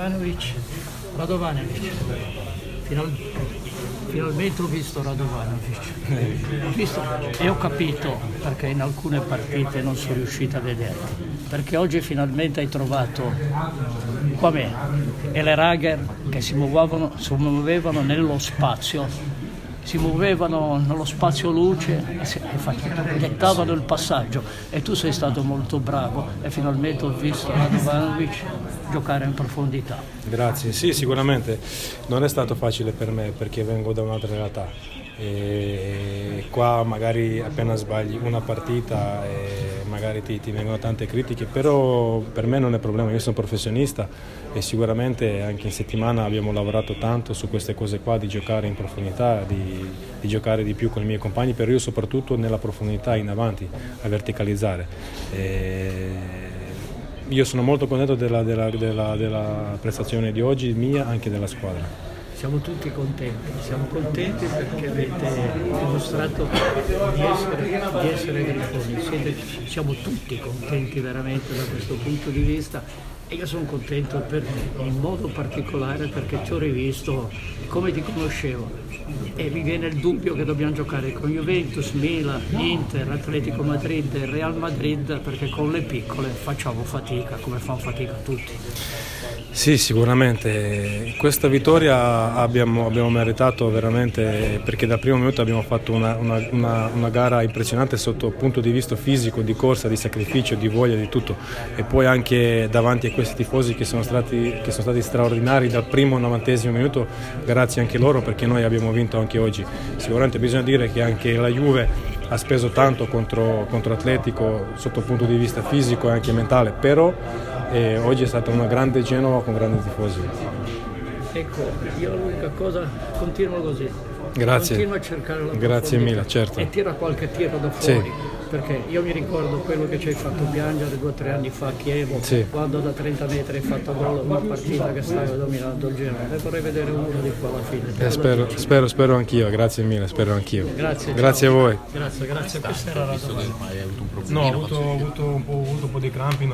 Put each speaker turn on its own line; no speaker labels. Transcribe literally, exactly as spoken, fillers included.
Radovanovic, Radovanovic, Final, finalmente ho visto Radovanovic, ho visto, e ho capito perché in alcune partite non sono riuscito a vederti, perché oggi finalmente hai trovato qua me e le Rager che si muovevano, si muovevano nello spazio, si muovevano nello spazio luce e gettavano il passaggio, e tu sei stato molto bravo e finalmente ho visto Radovanovic giocare in profondità.
Grazie, sì, sicuramente non è stato facile per me perché vengo da un'altra realtà e qua magari appena sbagli una partita e magari ti, ti vengono tante critiche, però per me non è problema, io sono professionista e sicuramente anche in settimana abbiamo lavorato tanto su queste cose qua, di giocare in profondità, di, di giocare di più con i miei compagni, però io soprattutto nella profondità in avanti, a verticalizzare. E io sono molto contento della, della, della, della prestazione di oggi, mia, anche della squadra.
Siamo tutti contenti, siamo contenti perché avete dimostrato di essere, di essere grifoni. Siete, siamo tutti contenti veramente da questo punto di vista, e io sono contento per, in modo particolare perché ti ho rivisto come ti conoscevo e mi viene il dubbio che dobbiamo giocare con Juventus, Milan, Inter, Atletico Madrid e Real Madrid, perché con le piccole facciamo fatica come fanno fatica tutti.
Sì, sicuramente questa vittoria abbiamo, abbiamo meritato veramente, perché dal primo minuto abbiamo fatto una, una, una, una gara impressionante sotto il punto di vista fisico, di corsa, di sacrificio, di voglia, di tutto, e poi anche davanti a questi tifosi che sono stati, che sono stati straordinari dal primo al novantesimo minuto, grazie anche loro perché noi abbiamo vinto anche oggi. Sicuramente bisogna dire che anche la Juve ha speso tanto contro, contro Atletico sotto il punto di vista fisico e anche mentale, però eh, oggi è stata una grande Genova con grandi tifosi.
Ecco, io l'unica cosa, continuo così.
Grazie.
Continuo a cercare la
Grazie mille, certo.
E tira qualche tiro da fuori.
Sì.
Perché io mi ricordo quello che ci hai fatto piangere due o tre anni fa a Chievo,
sì,
quando da trenta metri hai fatto gol una partita che stavi dominando il Genoa, e vorrei vedere uno di qua alla fine.
Eh, spero, spero, spero anch'io, grazie mille, spero anch'io.
Grazie,
grazie a voi.
Grazie, grazie. Questa era la domanda.
Hai avuto un
No, ho avuto, ho avuto un po', ho avuto un po' di crampi.